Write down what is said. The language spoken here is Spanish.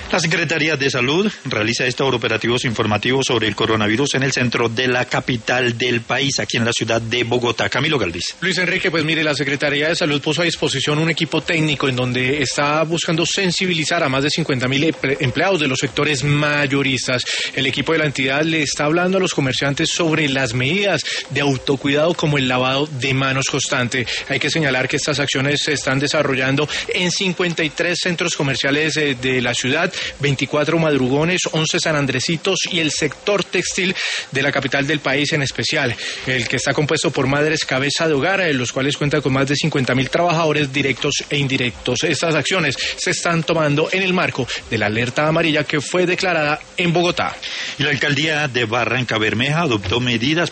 La Secretaría de Salud realiza operativos informativos sobre el coronavirus en el centro de la capital del país, aquí en la ciudad de Bogotá. Camilo Galvis. Luis Enrique, pues mire, la Secretaría de Salud puso a disposición un equipo técnico en donde está buscando sensibilizar a más de 50.000 empleados de los sectores mayoristas. El equipo de la entidad le está hablando a los comerciantes sobre las medidas de autocuidado como el lavado de manos constante. Hay que señalar que estas acciones se están desarrollando en 53 centros comerciales de la ciudad, 24 madrugones, 11 San Andresitos y el sector textil de la capital del país en especial, el que está compuesto por madres cabeza de hogar, los cuales cuentan con más de 50.000 trabajadores directos e indirectos. Estas acciones se están tomando en el marco de la alerta amarilla que fue declarada en Bogotá. Y la alcaldía de Barrancabermeja adoptó medidas